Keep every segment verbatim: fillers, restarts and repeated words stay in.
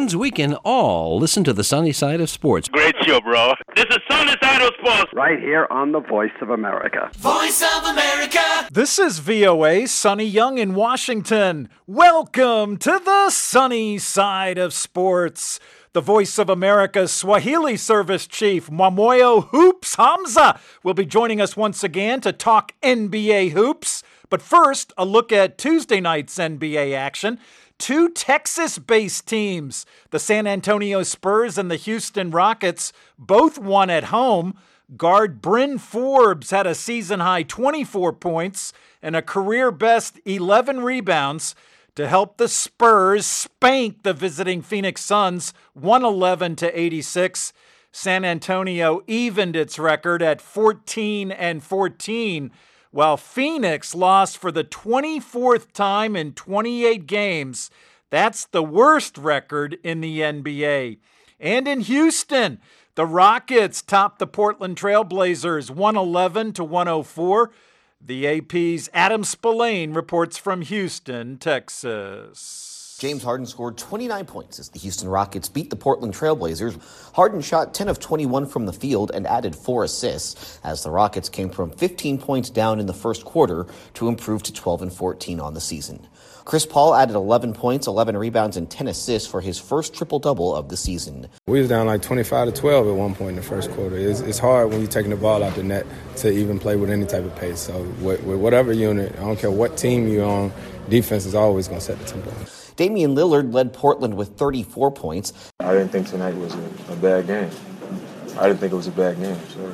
means we can all listen to the sunny side of sports. Great show, bro. This is Sunny Side of Sports. Right here on the Voice of America. Voice of America. This is V O A, Sonny Young in Washington. Welcome to the sunny side of sports. The Voice of America's Swahili Service Chief, Mwamoyo Hoops Hamza, will be joining us once again to talk N B A hoops. But first, a look at Tuesday night's N B A action. Two Texas-based teams, the San Antonio Spurs and the Houston Rockets, both won at home. Guard Bryn Forbes had a season-high twenty-four points and a career-best eleven rebounds to help the Spurs spank the visiting Phoenix Suns one eleven to eighty-six. San Antonio evened its record at fourteen and fourteen, while Phoenix lost for the twenty-fourth time in twenty-eight games. That's the worst record in the N B A. And in Houston, the Rockets topped the Portland Trail Blazers one eleven to one oh four. The A P's Adam Spillane reports from Houston, Texas. James Harden scored twenty-nine points as the Houston Rockets beat the Portland Trail Blazers. Harden shot ten of twenty-one from the field and added four assists as the Rockets came from fifteen points down in the first quarter to improve to twelve and fourteen on the season. Chris Paul added eleven points, eleven rebounds, and ten assists for his first triple-double of the season. We was down like twenty-five to twelve at one point in the first quarter. It's, it's hard when you're taking the ball out the net to even play with any type of pace. So with, with whatever unit, I don't care what team you're on, defense is always going to set the tempo. Damian Lillard led Portland with thirty-four points. I didn't think tonight was a, a bad game. I didn't think it was a bad game, so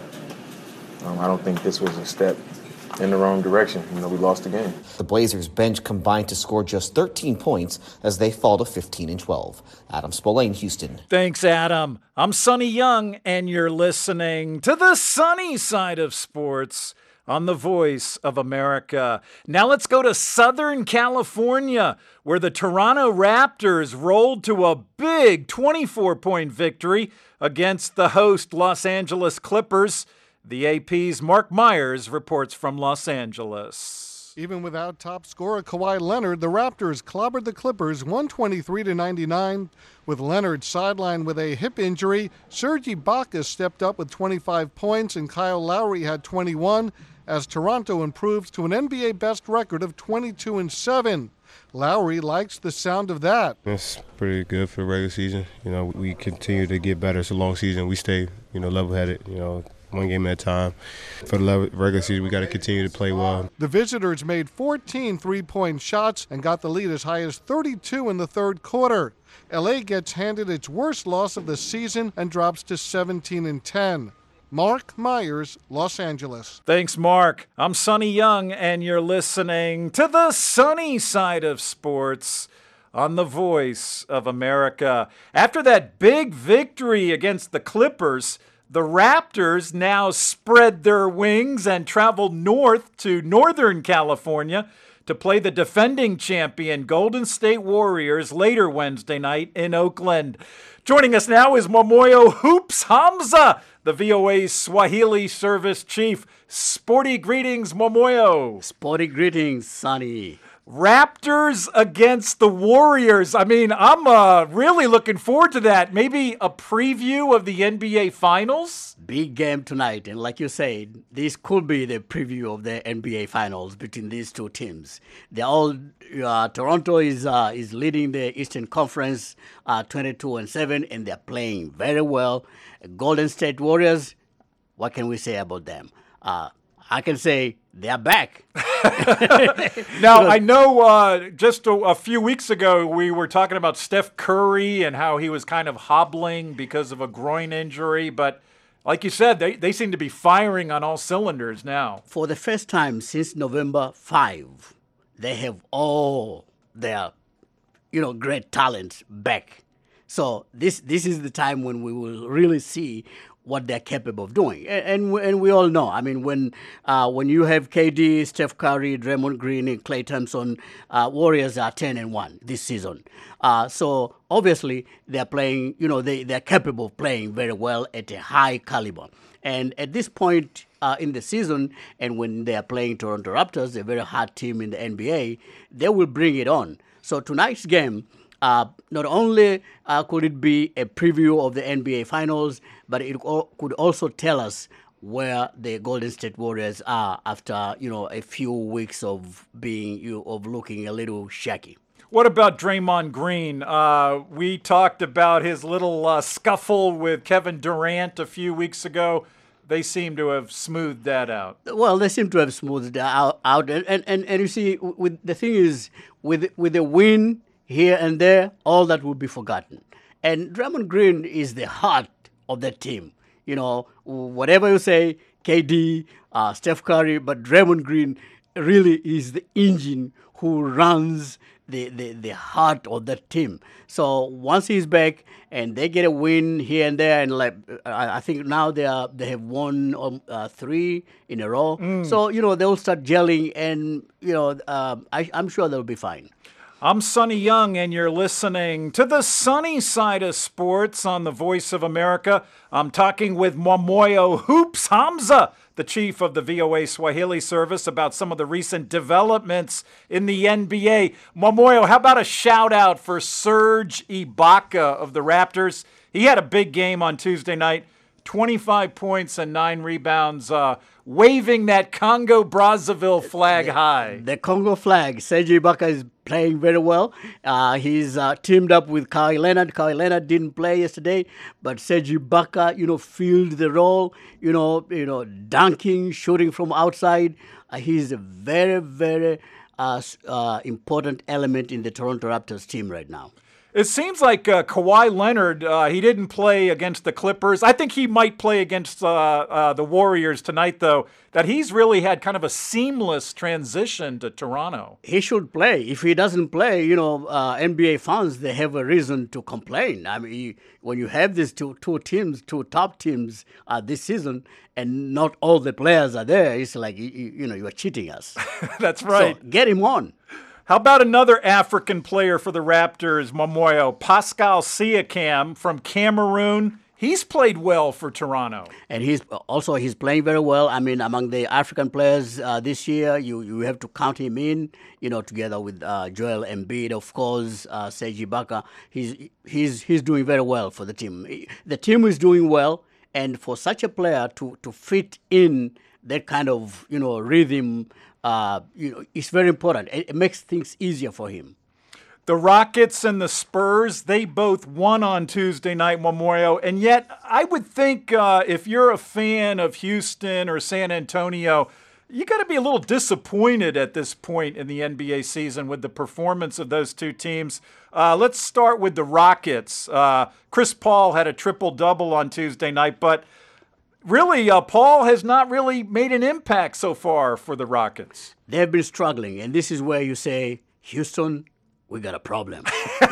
um, I don't think this was a step in the wrong direction. You know, we lost the game. The Blazers bench combined to score just thirteen points as they fall to fifteen and twelve. Adam Spillane, Houston. Thanks, Adam. I'm Sonny Young, and you're listening to the sunny side of sports on the Voice of America. Now let's go to Southern California, where the Toronto Raptors rolled to a big twenty-four point victory against the host Los Angeles Clippers. The A P's Mark Myers reports from Los Angeles. Even without top scorer Kawhi Leonard, the Raptors clobbered the Clippers one twenty-three to ninety-nine. With Leonard sidelined with a hip injury, Serge Ibaka stepped up with twenty-five points and Kyle Lowry had twenty-one as Toronto improves to an N B A best record of twenty-two and seven. Lowry likes the sound of that. It's pretty good for the regular season. You know, we continue to get better. It's a long season. We stay, you know, level-headed, you know, one game at a time. For the regular season, we got to continue to play well. The visitors made fourteen three-point shots and got the lead as high as thirty-two in the third quarter. L A gets handed its worst loss of the season and drops to seventeen and ten. Mark Myers, Los Angeles. Thanks, Mark. I'm Sonny Young, and you're listening to the sunny side of sports on the Voice of America. After that big victory against the Clippers, the Raptors now spread their wings and travel north to Northern California to play the defending champion Golden State Warriors later Wednesday night in Oakland. Joining us now is Mwamoyo Hoops Hamza, the V O A's Swahili Service Chief. Sporty greetings, Mwamoyo. Sporty greetings, Sonny. Raptors against the Warriors. I mean, I'm uh, really looking forward to that. Maybe a preview of the N B A Finals? Big game tonight. And like you said, this could be the preview of the N B A Finals between these two teams. They're all, uh, Toronto is uh, is leading the Eastern Conference uh, twenty-two and seven, and they're playing very well. Golden State Warriors, what can we say about them? Uh, I can say they're back. Now, I know uh, just a, a few weeks ago we were talking about Steph Curry and how he was kind of hobbling because of a groin injury. But like you said, they, they seem to be firing on all cylinders now. For the first time since November fifth, they have all their, you know, great talents back. So this this is the time when we will really see what they're capable of doing. And and we, and we all know, I mean, when uh, when you have K D, Steph Curry, Draymond Green, and Klay Thompson, uh, Warriors are ten and one this season. Uh, so obviously they're playing, you know, they, they're capable of playing very well at a high caliber. And at this point uh, in the season, and when they are playing Toronto Raptors, a very hard team in the N B A, they will bring it on. So tonight's game, uh, not only uh, could it be a preview of the N B A Finals, but it al- could also tell us where the Golden State Warriors are after, you know, a few weeks of being, you know, of looking a little shaky. What about Draymond Green? Uh, we talked about his little uh, scuffle with Kevin Durant a few weeks ago. They seem to have smoothed that out. Well, they seem to have smoothed it out, out. And, and, and, and you see, with the thing is, with with a win here and there, all that will be forgotten. And Draymond Green is the heart of that team. You know, whatever you say, K D, uh, Steph Curry, but Draymond Green really is the engine who runs the, the, the heart of that team. So once he's back and they get a win here and there, and like I, I think now they are they have won um, uh, three in a row. Mm. So you know they'll start gelling, and you know uh, I, I'm sure they'll be fine. I'm Sonny Young, and you're listening to the sunny side of sports on the Voice of America. I'm talking with Mwamoyo Hoops Hamza, the chief of the V O A Swahili service, about some of the recent developments in the N B A. Mwamoyo, how about a shout-out for Serge Ibaka of the Raptors? He had a big game on Tuesday night, twenty-five points and nine rebounds, uh, waving that Congo-Brazzaville flag the, high. The Congo flag. Serge Ibaka is playing very well. Uh, he's uh, teamed up with Kawhi Leonard. Kawhi Leonard didn't play yesterday, but Serge Ibaka, you know, filled the role, you know, you know, dunking, shooting from outside. Uh, he's a very, very uh, uh, important element in the Toronto Raptors team right now. It seems like uh, Kawhi Leonard, uh, he didn't play against the Clippers. I think he might play against uh, uh, the Warriors tonight, though, that he's really had kind of a seamless transition to Toronto. He should play. If he doesn't play, you know, uh, N B A fans, they have a reason to complain. I mean, when you have these two, two teams, two top teams uh, this season, and not all the players are there, it's like, you, you know, you are cheating us. That's right. So get him on. How about another African player for the Raptors, Mwamoyo, Pascal Siakam from Cameroon? He's played well for Toronto. And he's also he's playing very well. I mean, among the African players uh, this year, you, you have to count him in, you know, together with uh, Joel Embiid, of course, uh, Serge Ibaka. He's, he's, he's doing very well for the team. The team is doing well, and for such a player to, to fit in that kind of, you know, rhythm, Uh, you know, it's very important. It, it makes things easier for him. The Rockets and the Spurs, they both won on Tuesday night, Mwamoyo. And yet, I would think uh, if you're a fan of Houston or San Antonio, you got to be a little disappointed at this point in the N B A season with the performance of those two teams. Uh, let's start with the Rockets. Uh, Chris Paul had a triple-double on Tuesday night, but really, uh, Paul has not really made an impact so far for the Rockets. They've been struggling, and this is where you say, Houston, we got a problem.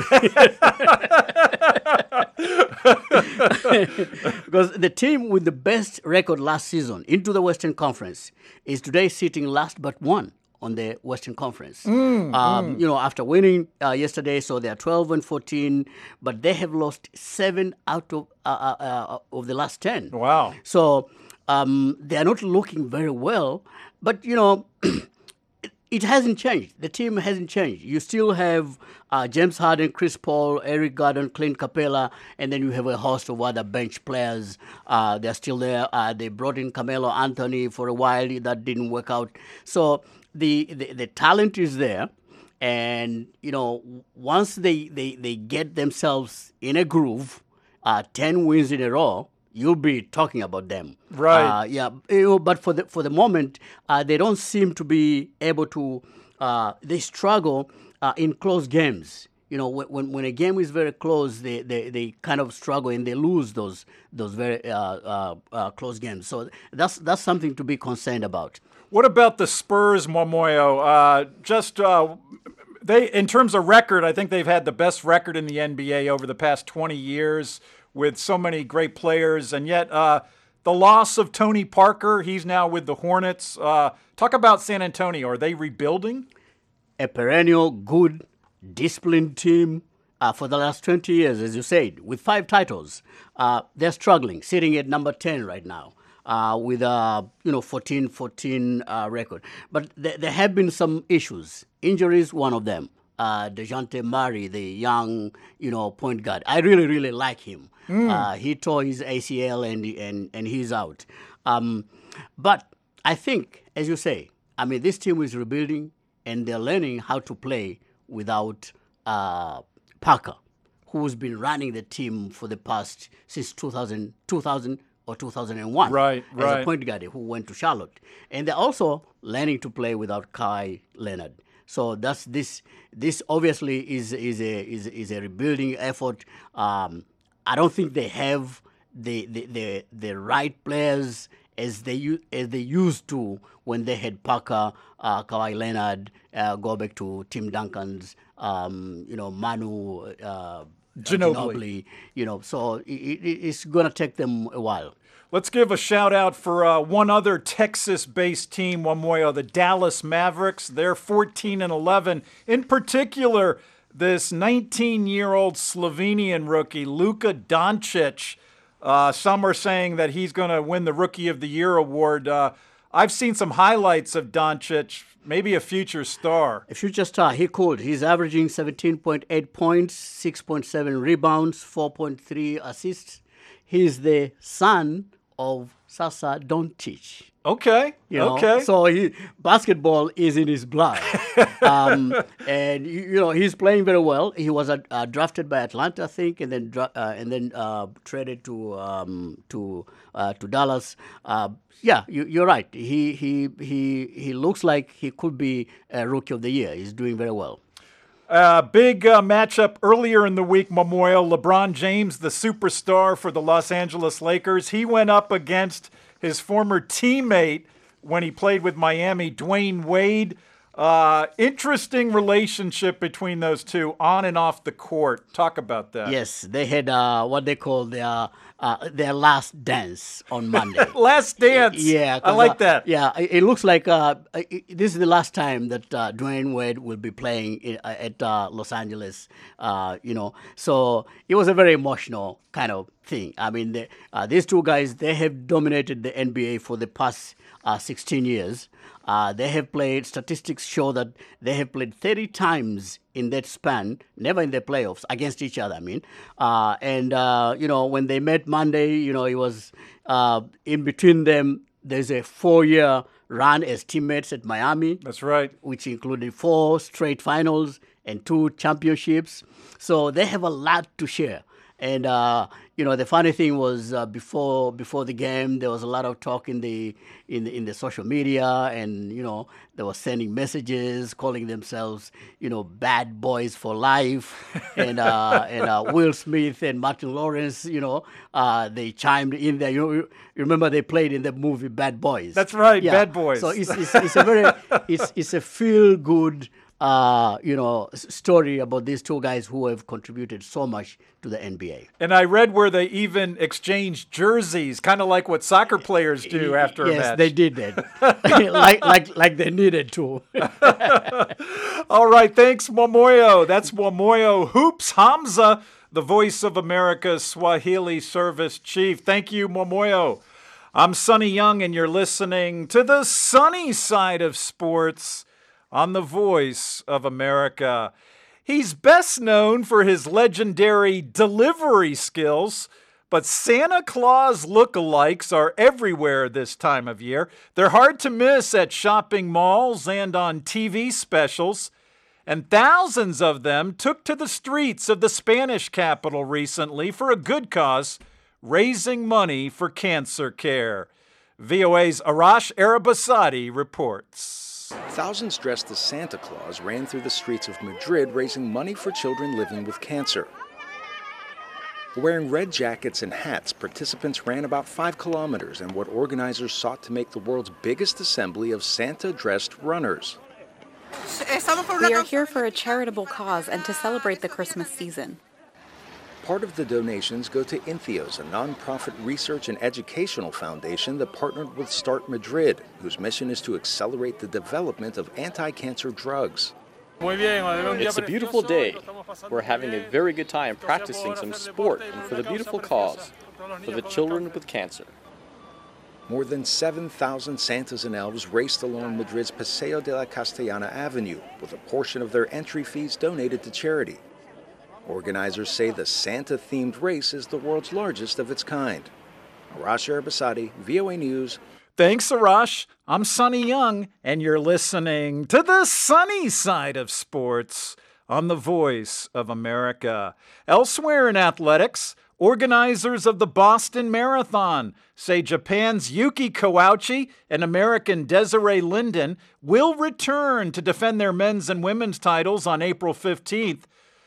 Because the team with the best record last season into the Western Conference is today sitting last but one on the Western Conference. Mm, um, mm. You know, after winning uh, yesterday, so they're twelve and fourteen, but they have lost seven out of uh, uh, of the last ten. Wow! So um, they are not looking very well. But you know, it hasn't changed. The team hasn't changed. You still have uh, James Harden, Chris Paul, Eric Gordon, Clint Capella, and then you have a host of other bench players. Uh, they're still there. Uh, they brought in Carmelo Anthony for a while. That didn't work out. So The, the the talent is there, and you know once they, they, they get themselves in a groove, uh, ten wins in a row, you'll be talking about them. Right. Uh, yeah. You know, but for the for the moment, uh, they don't seem to be able to. Uh, they struggle uh, in close games. You know, when when a game is very close, they, they, they kind of struggle and they lose those those very uh, uh, uh, close games. So that's that's something to be concerned about. What about the Spurs, Mwamoyo? Uh, just uh, they, in terms of record, I think they've had the best record in the N B A over the past twenty years with so many great players, and yet uh, the loss of Tony Parker, he's now with the Hornets. Uh, talk about San Antonio. Are they rebuilding? A perennial, good, disciplined team uh, for the last twenty years, as you said, with five titles. Uh, they're struggling, sitting at number ten right now. Uh, with a you know fourteen fourteen uh, record, but th- there have been some issues. Injuries, one of them. uh, DeJounte Murray, the young, you know, point guard. I really, really like him. Mm. Uh, he tore his A C L and and and he's out. Um, but I think, as you say, I mean, this team is rebuilding and they're learning how to play without uh, Parker, who's been running the team for the past since two thousand, two thousand or two thousand one. Right, as right. a point guard who went to Charlotte, and they're also learning to play without Kawhi Leonard. So that's this. This obviously is is a is is a rebuilding effort. Um, I don't think they have the the the, the right players as they as they used to when they had Parker, uh, Kawhi Leonard, uh, go back to Tim Duncan's, um, you know, Manu uh, Ginobili. Ginobili, you know. So it, it, it's going to take them a while. Let's give a shout out for uh, one other Texas-based team, Wamoyo, the Dallas Mavericks. They're fourteen and eleven. In particular, this nineteen-year-old Slovenian rookie, Luka Doncic. Uh, some are saying that he's going to win the Rookie of the Year award. Uh, I've seen some highlights of Doncic, maybe a future star. A future star, he could. He's averaging seventeen point eight points, six point seven rebounds, four point three assists. He's the son of Sasa Doncic. Okay, you know? okay. So he, basketball is in his blood. um, and, you know, he's playing very well. He was uh, uh, drafted by Atlanta, I think, and then dra- uh, and then uh, traded to um, to uh, to Dallas. Uh, yeah, you, you're right. He, he, he, he looks like he could be a Rookie of the Year. He's doing very well. Uh, big uh, matchup earlier in the week, Memorial. LeBron James, the superstar for the Los Angeles Lakers, he went up against his former teammate when he played with Miami, Dwayne Wade. Uh, interesting relationship between those two on and off the court. Talk about that. Yes, they had uh, what they call their uh, their last dance on Monday. Last dance. Yeah, I like uh, that. Yeah, it, it looks like uh, it, this is the last time that uh, Dwayne Wade will be playing in, uh, at uh, Los Angeles. Uh, you know, so it was a very emotional kind of thing. I mean, the, uh, these two guys, they have dominated the N B A for the past uh, sixteen years. Uh, they have played, statistics show that they have played thirty times in that span, never in the playoffs, against each other, I mean. Uh, and, uh, you know, when they met Monday, you know, it was uh, in between them, there's a four-year run as teammates at Miami. That's right. Which included four straight finals and two championships. So they have a lot to share. And, uh, you know, the funny thing was uh, before before the game, there was a lot of talk in the, in the in the social media, and, you know, they were sending messages, calling themselves, you know, bad boys for life. and uh, and uh, Will Smith and Martin Lawrence, you know, uh, they chimed in there. You know, you remember they played in the movie Bad Boys. That's right, yeah. Bad Boys. So it's it's, it's a very it's it's a feel good. Uh, you know, story about these two guys who have contributed so much to the N B A. And I read where they even exchanged jerseys, kind of like what soccer players do after yes, a match. Yes, they did that, like like like they needed to. All right, thanks, Wamoyo. That's Wamoyo Hoops Hamza, the Voice of America's Swahili Service Chief. Thank you, Wamoyo. I'm Sonny Young, and you're listening to the sunny side of sports on the Voice of America. He's best known for his legendary delivery skills, but Santa Claus lookalikes are everywhere this time of year. They're hard to miss at shopping malls and on T V specials, and thousands of them took to the streets of the Spanish capital recently for a good cause, raising money for cancer care. V O A's Arash Arabasadi reports. Thousands dressed as Santa Claus ran through the streets of Madrid raising money for children living with cancer. Wearing red jackets and hats, participants ran about five kilometers in what organizers sought to make the world's biggest assembly of Santa-dressed runners. We are here for a charitable cause and to celebrate the Christmas season. Part of the donations go to Inthios, a nonprofit research and educational foundation that partnered with Start Madrid, whose mission is to accelerate the development of anti-cancer drugs. It's a beautiful day. We're having a very good time practicing some sport and for the beautiful cause, for the children with cancer. More than seven thousand Santas and elves raced along Madrid's Paseo de la Castellana Avenue, with a portion of their entry fees donated to charity. Organizers say the Santa-themed race is the world's largest of its kind. Arash Arabasadi, V O A News. Thanks, Arash. I'm Sonny Young, and you're listening to the sunny side of sports on the Voice of America. Elsewhere in athletics, organizers of the Boston Marathon say Japan's Yuki Kawauchi and American Desiree Linden will return to defend their men's and women's titles on April fifteenth.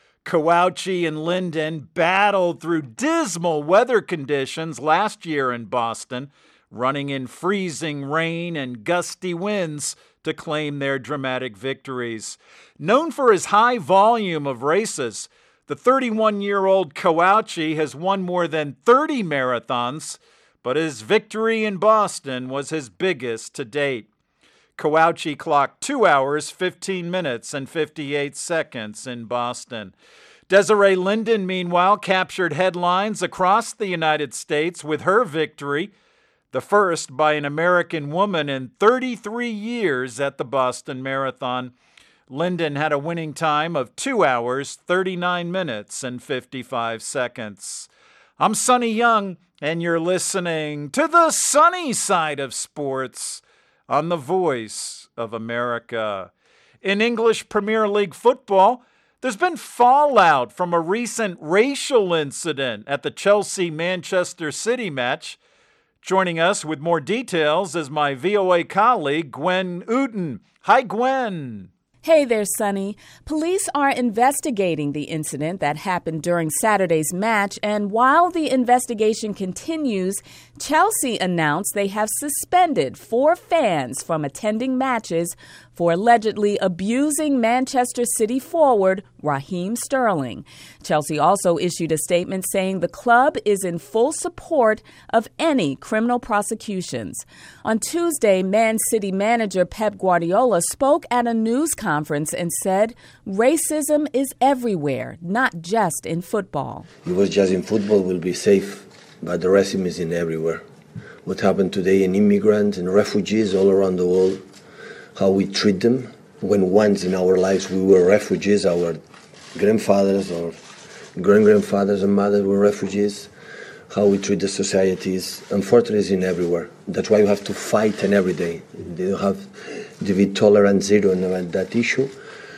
Kawauchi and Linden battled through dismal weather conditions last year in Boston, running in freezing rain and gusty winds to claim their dramatic victories. Known for his high volume of races, the thirty-one-year-old Kawauchi has won more than thirty marathons, but his victory in Boston was his biggest to date. Kawauchi clocked two hours, fifteen minutes, and fifty-eight seconds in Boston. Desiree Linden, meanwhile, captured headlines across the United States with her victory, the first by an American woman in thirty-three years at the Boston Marathon. Linden had a winning time of two hours, thirty-nine minutes, and fifty-five seconds. I'm Sonny Young, and you're listening to the sunny side of sports on the Voice of America. In English Premier League football, there's been fallout from a recent racial incident at the Chelsea-Manchester City match. Joining us with more details is my V O A colleague, Gwen Uten. Hi, Gwen. Hey there, Sonny. Police are investigating the incident that happened during Saturday's match, and while the investigation continues, Chelsea announced they have suspended four fans from attending matches for allegedly abusing Manchester City forward Raheem Sterling. Chelsea also issued a statement saying the club is in full support of any criminal prosecutions. On Tuesday, Man City manager Pep Guardiola spoke at a news conference and said racism is everywhere, not just in football. It was just in football will be safe, but the racism is in everywhere. What happened today in immigrants and refugees all around the world, how we treat them. When once in our lives we were refugees, our grandfathers or great-grandfathers and mothers were refugees, how we treat the societies, unfortunately is in everywhere. That's why we have to fight and every day. They have to be tolerant zero on that issue.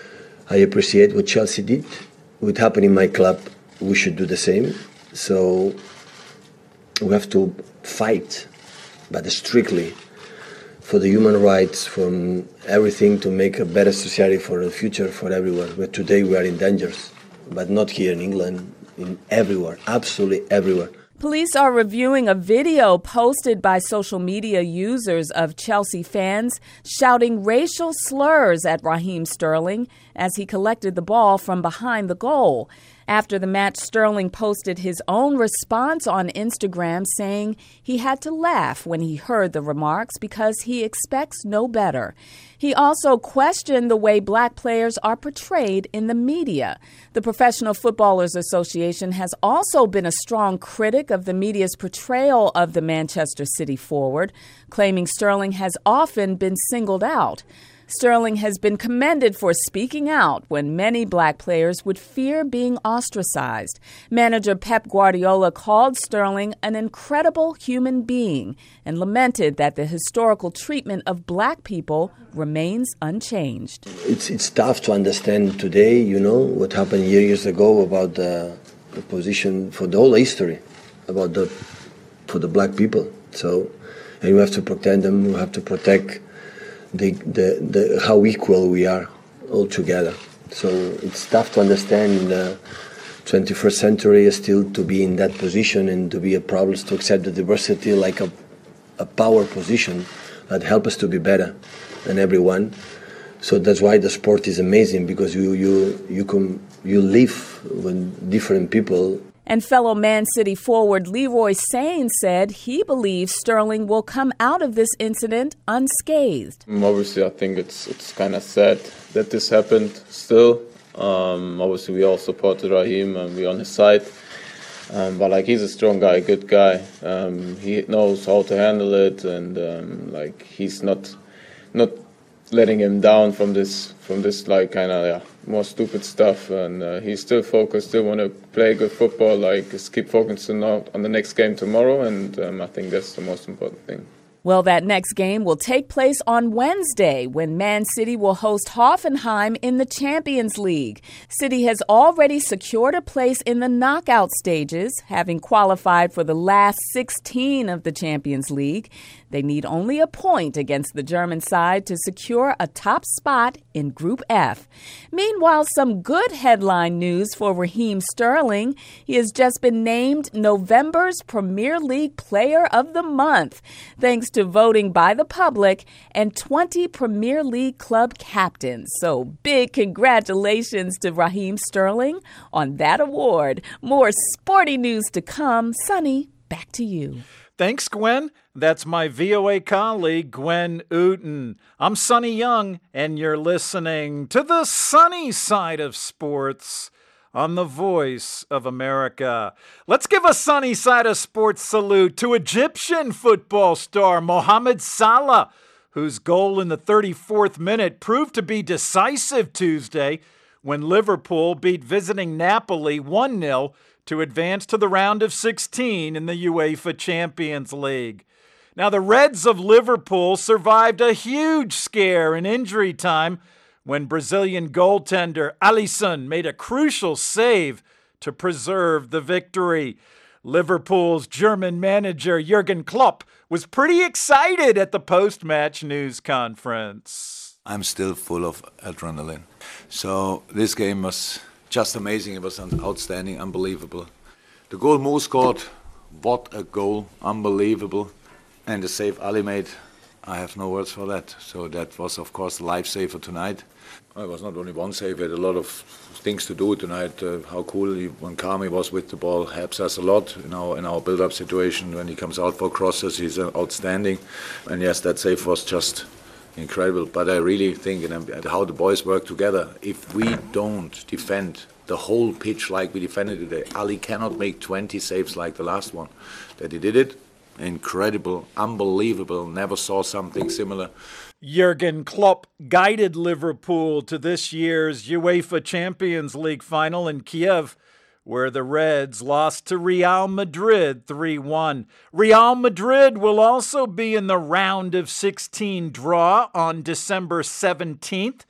I appreciate what Chelsea did. What happened in my club, we should do the same. So we have to fight, but strictly, for the human rights, from everything to make a better society for the future for everyone. But today we are in danger, but not here in England, in everywhere, absolutely everywhere. Police are reviewing a video posted by social media users of Chelsea fans shouting racial slurs at Raheem Sterling as he collected the ball from behind the goal. After the match, Sterling posted his own response on Instagram saying he had to laugh when he heard the remarks because he expects no better. He also questioned the way black players are portrayed in the media. The Professional Footballers Association has also been a strong critic of the media's portrayal of the Manchester City forward, claiming Sterling has often been singled out. Sterling has been commended for speaking out when many black players would fear being ostracized. Manager Pep Guardiola called Sterling an incredible human being and lamented that the historical treatment of black people remains unchanged. It's it's tough to understand today, you know, what happened years ago about the, the position for the whole history, about the for the black people. So, and we have to protect them, we have to protect The, the, the, how equal we are all together. So it's tough to understand in the twenty-first century still to be in that position and to be a problem, to accept the diversity like a, a power position that helps us to be better than everyone. So that's why the sport is amazing, because you you you can you live with different people. And fellow Man City forward Leroy Sane said he believes Sterling will come out of this incident unscathed. Obviously, I think it's it's kind of sad that this happened still. Um, obviously, we all supported Raheem and we're on his side. Um, but like he's a strong guy, good guy. Um, he knows how to handle it, and um, like he's not not letting him down from this from this like kind of yeah, more stupid stuff. And uh, he's still focused, still want to play good football. Like just keep focusing on, on the next game tomorrow, and um, I think that's the most important thing. Well, that next game will take place on Wednesday when Man City will host Hoffenheim in the Champions League. City has already secured a place in the knockout stages, having qualified for the last sixteen of the Champions League. They need only a point against the German side to secure a top spot in Group F. Meanwhile, some good headline news for Raheem Sterling. He has just been named November's Premier League Player of the Month, thanks to voting by the public and twenty Premier League club captains. So big congratulations to Raheem Sterling on that award. More sporty news to come. Sonny, back to you. Thanks, Gwen. That's my V O A colleague, Gwen Ooten. I'm Sonny Young, and you're listening to the sunny side of sports on the Voice of America. Let's give a sunny side of sports salute to Egyptian football star Mohamed Salah, whose goal in the thirty-fourth minute proved to be decisive Tuesday when Liverpool beat visiting Napoli one nil to advance to the round of sixteen in the UEFA Champions League. Now, the Reds of Liverpool survived a huge scare in injury time when Brazilian goaltender Alisson made a crucial save to preserve the victory. Liverpool's German manager Jurgen Klopp was pretty excited at the post-match news conference. I'm still full of adrenaline. So this game was just amazing. It was outstanding, unbelievable. The goal Mo scored, what a goal, unbelievable. And the save Ali made, I have no words for that. So that was, of course, the lifesaver tonight. It was not only one save, we had a lot of things to do tonight. Uh, how cool he, when Kami was with the ball helps us a lot in our, in our build-up situation. When he comes out for crosses, he's uh, outstanding. And yes, that save was just incredible. But I really think you know, how the boys work together. If we don't defend the whole pitch like we defended today, Ali cannot make twenty saves like the last one. That he did it. Incredible, unbelievable, never saw something similar. Jurgen Klopp guided Liverpool to this year's UEFA Champions League final in Kiev, where the Reds lost to Real Madrid three one. Real Madrid will also be in the round of sixteen draw on December seventeenth,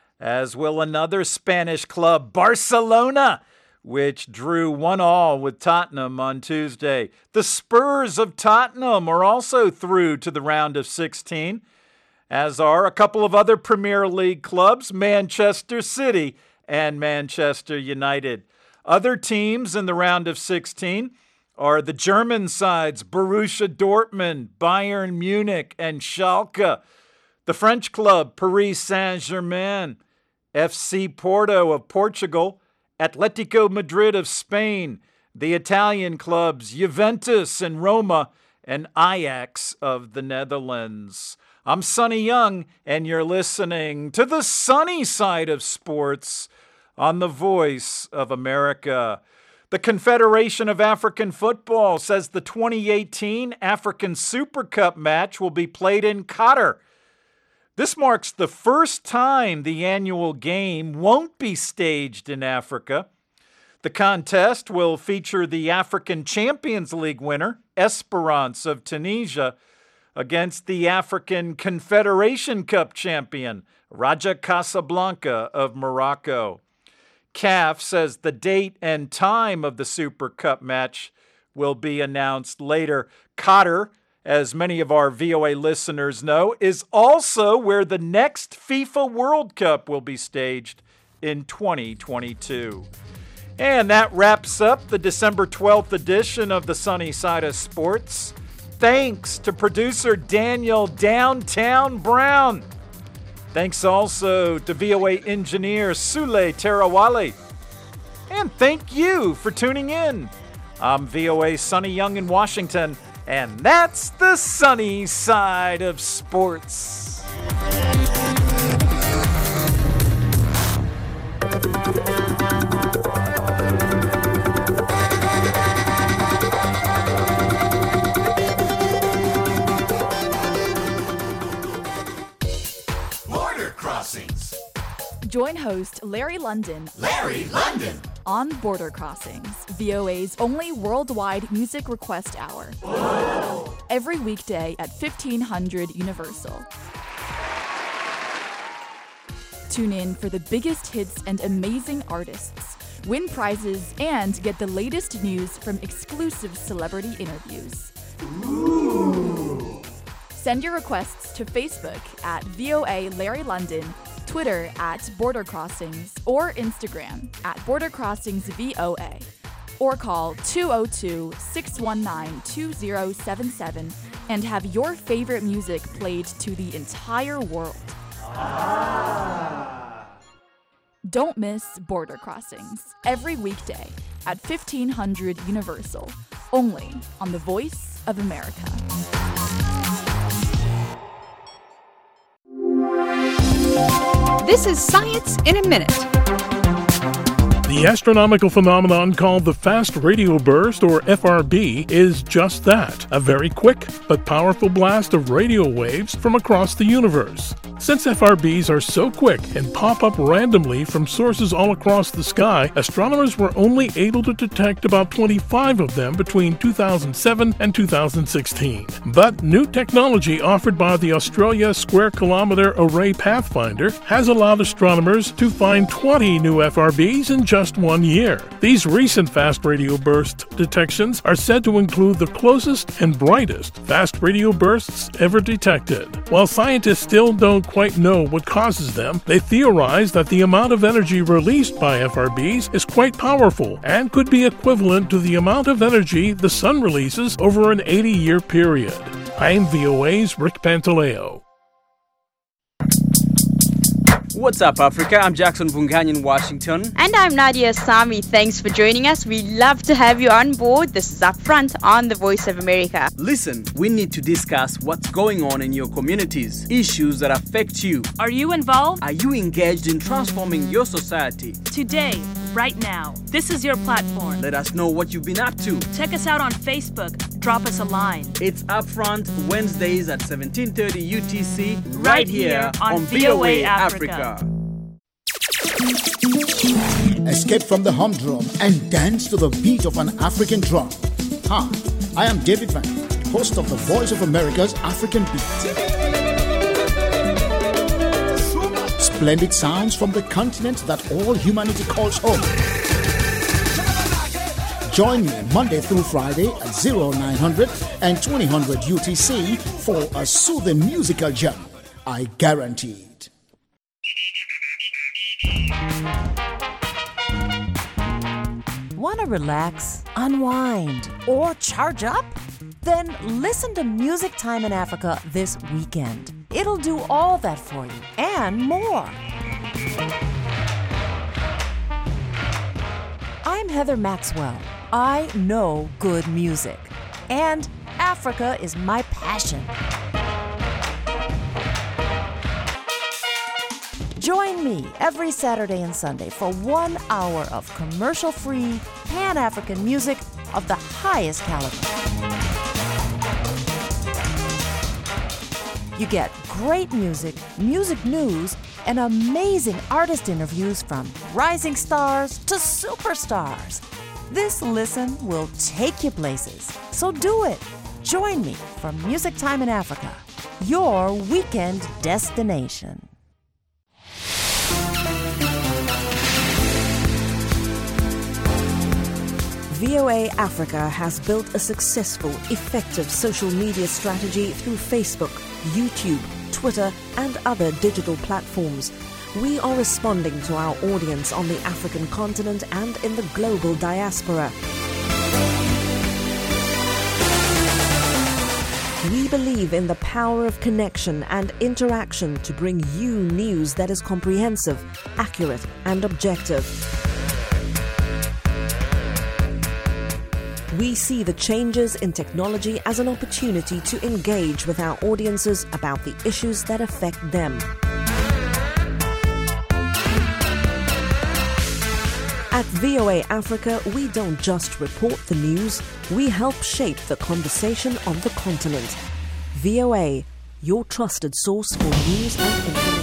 as will another Spanish club, Barcelona, which drew one all with Tottenham on Tuesday. The Spurs of Tottenham are also through to the round of sixteen, as are a couple of other Premier League clubs, Manchester City and Manchester United. Other teams in the round of sixteen are the German sides Borussia Dortmund, Bayern Munich, and Schalke. The French club Paris Saint-Germain, F C Porto of Portugal, Atletico Madrid of Spain, the Italian clubs Juventus and Roma, and Ajax of the Netherlands. I'm Sonny Young, and you're listening to the sunny side of sports on the Voice of America. The Confederation of African Football says the twenty eighteen African Super Cup match will be played in Qatar. This marks the first time the annual game won't be staged in Africa. The contest will feature the African Champions League winner, Esperance of Tunisia, against the African Confederation Cup champion, Raja Casablanca of Morocco. C A F says the date and time of the Super Cup match will be announced later. Qatar, as many of our V O A listeners know, is also where the next FIFA World Cup will be staged in twenty twenty-two. And that wraps up the December twelfth edition of the Sunny Side of Sports. Thanks to producer Daniel Downtown Brown. Thanks also to V O A engineer Sule Terawali. And thank you for tuning in. I'm V O A Sonny Young in Washington, and that's the sunny side of sports. Crossings. Join host Larry London. Larry London. On Border Crossings, V O A's only worldwide music request hour. Whoa. Every weekday at fifteen hundred Universal. Tune in for the biggest hits and amazing artists. Win prizes and get the latest news from exclusive celebrity interviews. Ooh. Send your requests to Facebook at V O A Larry London, Twitter at Border Crossings, or Instagram at Border Crossings V O A. Or call two oh two, six one nine, two oh seven seven and have your favorite music played to the entire world. Ah. Don't miss Border Crossings every weekday at fifteen hundred Universal, only on The Voice of America. This is Science in a Minute. The astronomical phenomenon called the Fast Radio Burst, or F R B, is just that, a very quick but powerful blast of radio waves from across the universe. Since F R Bs are so quick and pop up randomly from sources all across the sky, astronomers were only able to detect about twenty-five of them between two thousand seven and two thousand sixteen. But new technology offered by the Australia Square Kilometre Array Pathfinder has allowed astronomers to find twenty new F R Bs in just one year. These recent fast radio burst detections are said to include the closest and brightest fast radio bursts ever detected. While scientists still don't quite know what causes them, they theorize that the amount of energy released by F R Bs is quite powerful and could be equivalent to the amount of energy the sun releases over an eighty-year period. I'm V O A's Rick Pantaleo. What's up, Africa? I'm Jackson Vungany in Washington. And I'm Nadia Sami. Thanks for joining us. We love to have you on board. This is Upfront on The Voice of America. Listen, we need to discuss what's going on in your communities, issues that affect you. Are you involved? Are you engaged in transforming your society? Today, right now, this is your platform. Let us know what you've been up to. Check us out on Facebook. Drop us a line. It's Upfront Wednesdays at seventeen thirty U T C, right, right here, here on, on V O A Africa. Africa. Escape from the humdrum and dance to the beat of an African drum. Hi, I am David Van, host of the Voice of America's African Beat. Splendid sounds from the continent that all humanity calls home. Join me Monday through Friday at oh nine hundred and twenty hundred U T C for a soothing musical journey. I guarantee it. Want to relax, unwind, or charge up? Then listen to Music Time in Africa this weekend. It'll do all that for you and more. I'm Heather Maxwell. I know good music, and Africa is my passion. Join me every Saturday and Sunday for one hour of commercial-free, Pan-African music of the highest caliber. You get great music, music news, and amazing artist interviews from rising stars to superstars. This listen will take you places, so do it. Join me for Music Time in Africa, your weekend destination. V O A Africa has built a successful, effective social media strategy through Facebook, YouTube, Twitter, and other digital platforms. We are responding to our audience on the African continent and in the global diaspora. We believe in the power of connection and interaction to bring you news that is comprehensive, accurate, and objective. We see the changes in technology as an opportunity to engage with our audiences about the issues that affect them. At V O A Africa, we don't just report the news, we help shape the conversation on the continent. V O A, your trusted source for news and information.